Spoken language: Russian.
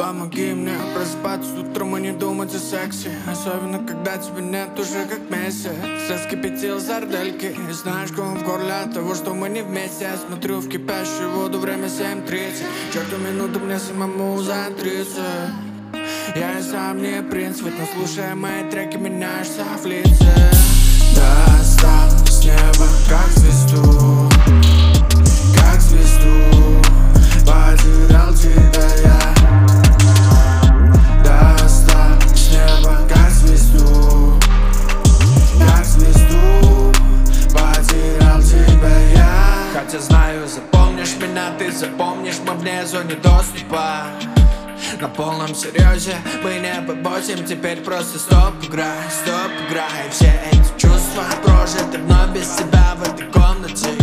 Помоги мне просыпаться утром и не думать о сексе. Особенно когда тебя нет уже как месяц. Раскипятил сардельки и знаешь, ком в горле от того, что мы не вместе. Я смотрю в кипящую воду, время 7:30. Черту минуту мне самому за 30. Я и сам не принц, ведь слушая мои треки, меняешься в лице. Достал с неба, как звезду, как звезду. Потерял тебя я. Достал с неба, как звезду, как звезду. Потерял тебя я. Хотя знаю, запомнишь меня, ты запомнишь, мы вне зоны доступа. На полном серьезе мы не побосим, теперь просто стоп, играй. Все эти чувства прожиты вновь без тебя в этой комнате.